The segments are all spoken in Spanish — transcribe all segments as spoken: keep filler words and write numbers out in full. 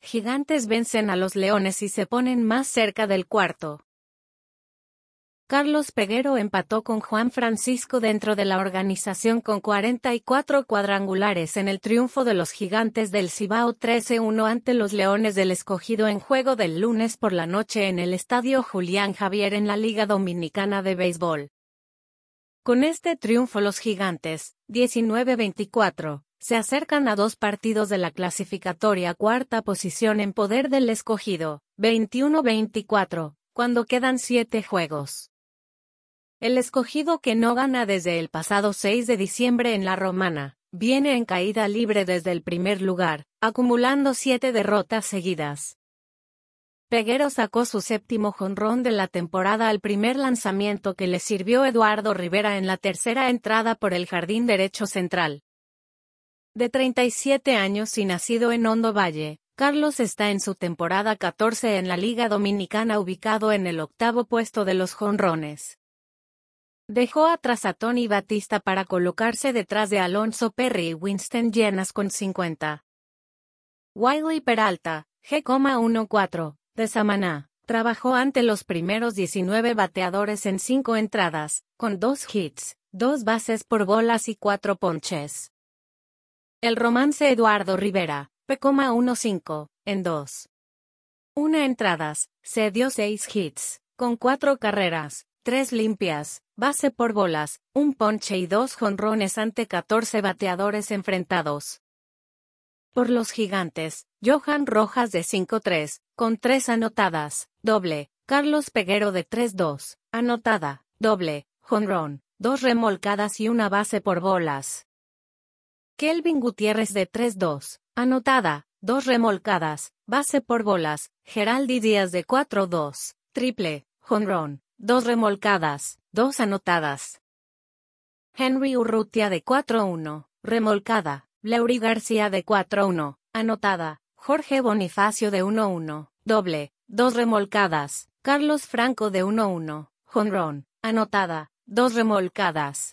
Gigantes vencen a los Leones y se ponen más cerca del cuarto. Carlos Peguero empató con Juan Francisco dentro de la organización con cuarenta y cuatro cuadrangulares en el triunfo de los Gigantes del Cibao trece a uno ante los Leones del Escogido en juego del lunes por la noche en el Estadio Julián Javier en la Liga Dominicana de Béisbol. Con este triunfo los Gigantes, diecinueve a veinticuatro, se acercan a dos partidos de la clasificatoria cuarta posición en poder del Escogido, veintiuno a veinticuatro, cuando quedan siete juegos. El Escogido, que no gana desde el pasado seis de diciembre en la Romana, viene en caída libre desde el primer lugar, acumulando siete derrotas seguidas. Peguero sacó su séptimo jonrón de la temporada al primer lanzamiento que le sirvió Eduardo Rivera en la tercera entrada por el jardín derecho central. De treinta y siete años y nacido en Hondo Valle, Carlos está en su temporada catorce en la Liga Dominicana, ubicado en el octavo puesto de los jonrones. Dejó atrás a Tony Batista para colocarse detrás de Alonso Perry y Winston Llenas con cincuenta. Wiley Peralta, G catorce, de Samaná, trabajó ante los primeros diecinueve bateadores en cinco entradas, con dos hits, dos bases por bolas y cuatro ponches. El romance Eduardo Rivera, P quince, en dos. Una entradas, se dio seis hits, con cuatro carreras, tres limpias, base por bolas, un ponche y dos jonrones ante catorce bateadores enfrentados. Por los Gigantes, Johan Rojas de cinco tres, con tres anotadas, doble, Carlos Peguero de tres dos, anotada, doble, jonrón, dos remolcadas y una base por bolas. Kelvin Gutiérrez de tres dos, anotada, dos remolcadas, base por bolas, Geraldi Díaz de cuatro dos, triple, jonrón, dos remolcadas, dos anotadas. Henry Urrutia de cuatro uno, remolcada, Leury García de cuatro uno, anotada, Jorge Bonifacio de uno uno, doble, dos remolcadas, Carlos Franco de uno uno, jonrón, anotada, dos remolcadas.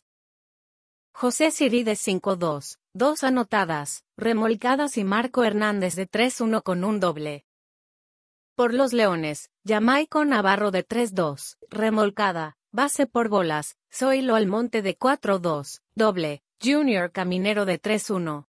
José Siri de cinco dos, dos anotadas, remolcadas y Marco Hernández de tres uno con un doble. Por los Leones, Jamaico Navarro de tres dos, remolcada, base por bolas, Zoilo Almonte de cuatro dos, doble, Junior Caminero de tres uno.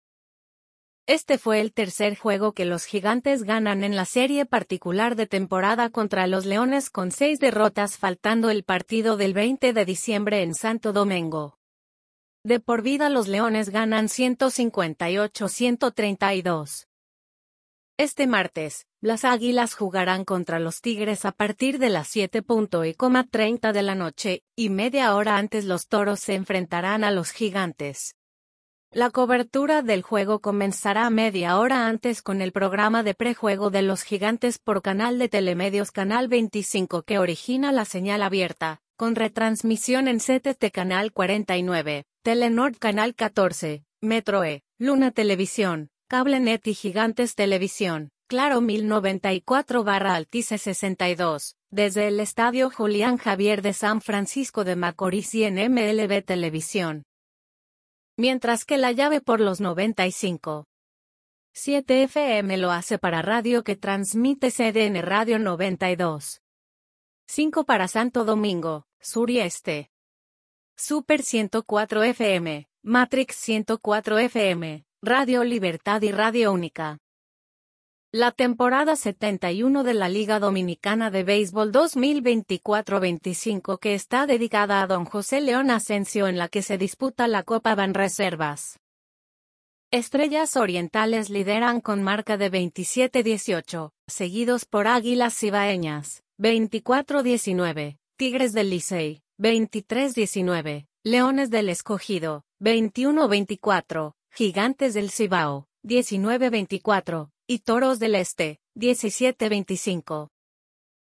Este fue el tercer juego que los Gigantes ganan en la serie particular de temporada contra los Leones, con seis derrotas faltando el partido del veinte de diciembre en Santo Domingo. De por vida los Leones ganan ciento cincuenta y ocho a ciento treinta y dos. Este martes, las Águilas jugarán contra los Tigres a partir de las siete y treinta de la noche, y media hora antes los Toros se enfrentarán a los Gigantes. La cobertura del juego comenzará media hora antes con el programa de prejuego de los Gigantes por Canal de Telemedios Canal veinticinco, que origina la señal abierta, con retransmisión en C T T Canal cuarenta y nueve, Telenord Canal catorce, Metro E, Luna Televisión, CableNet y Gigantes Televisión, Claro mil noventa y cuatro barra Altice sesenta y dos, desde el Estadio Julián Javier de San Francisco de Macorís y en M L B Televisión. Mientras que la llave por los noventa y cinco punto siete F M lo hace para radio, que transmite C D N Radio noventa y dos punto cinco para Santo Domingo, Sur y Este. Super ciento cuatro F M, Matrix ciento cuatro F M, Radio Libertad y Radio Única. La temporada setenta y uno de la Liga Dominicana de Béisbol dos mil veinticuatro veinticinco, que está dedicada a Don José León Asensio, en la que se disputa la Copa Banreservas. Estrellas Orientales lideran con marca de veintisiete a dieciocho, seguidos por Águilas Cibaeñas, veinticuatro a diecinueve, Tigres del Licey, veintitrés a diecinueve, Leones del Escogido, veintiuno a veinticuatro, Gigantes del Cibao, diecinueve a veinticuatro, y Toros del Este, diecisiete a veinticinco.